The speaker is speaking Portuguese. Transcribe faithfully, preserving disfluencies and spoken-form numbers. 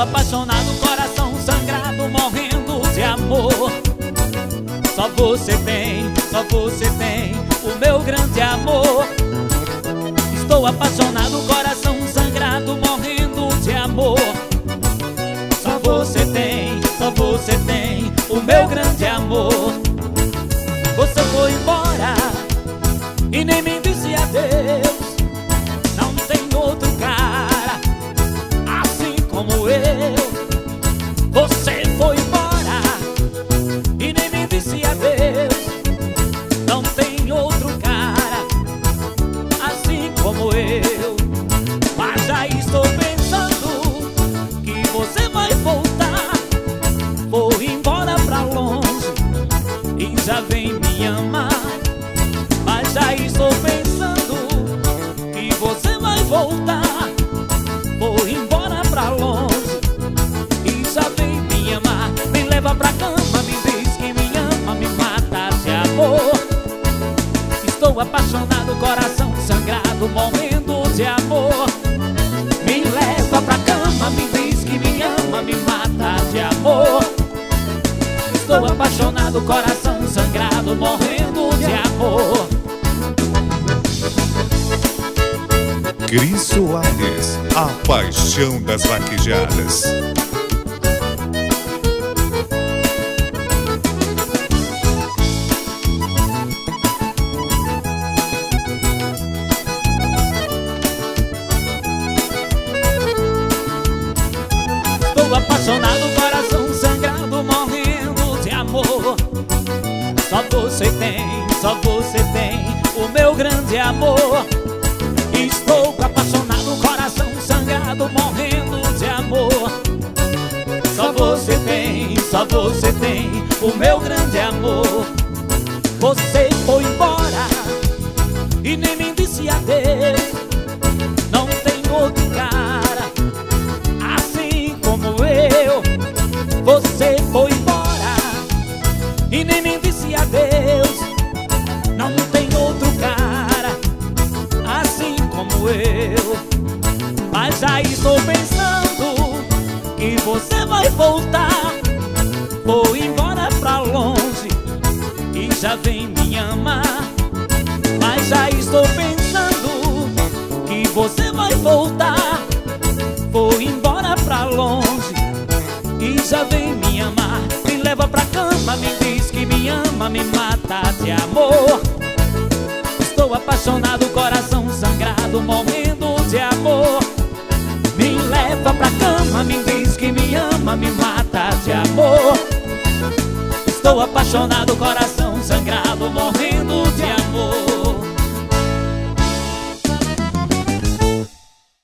apaixonado, coração sangrado, morrendo de amor. Só você tem, só você tem o meu grande amor. Estou apaixonado, coração sangrado, morrendo de amor. Só você tem, só você tem o meu grande amor. Você foi embora e nem me disse adeus. Não tem outro cara assim como eu. Você foi embora e nem me disse adeus. Não tem outro cara assim como eu. Mas já estou pensando que você vai voltar. Foi embora pra longe e já vem me amar. Mas já estou pensando que você vai voltar. Foi embora pra longe e já vem me amar. Me leva pra cama, me diz que me ama, me mata de amor. Estou apaixonado, coração sangrado, morrendo de amor. Me leva pra cama, me diz que me ama, me mata de amor. Estou apaixonado, coração sangrado, morrendo de amor. Cris Soares, a paixão das vaquejadas. Estou apaixonado, coração sangrado, morrendo de amor. Só você tem, só você tem o meu grande amor. Estou apaixonado, coração sangrado, morrendo de amor. Só você tem, só você tem o meu grande amor. Você foi embora e nem me disse adeus. Não tem outro cara assim como eu. Você foi embora e nem me disse adeus. Não tem outro cara assim como eu. Mas já estou pensando que você vai voltar. Foi embora pra longe e já vem me amar. Mas já estou pensando que você vai voltar. Foi embora pra longe e já vem me amar. Me leva pra cama, me diz que me ama, me mata de amor. Estou apaixonado, coração sangrado, morrendo de amor. Me leva pra cama, me diz que me ama, me mata de amor. Estou apaixonado, coração sangrado,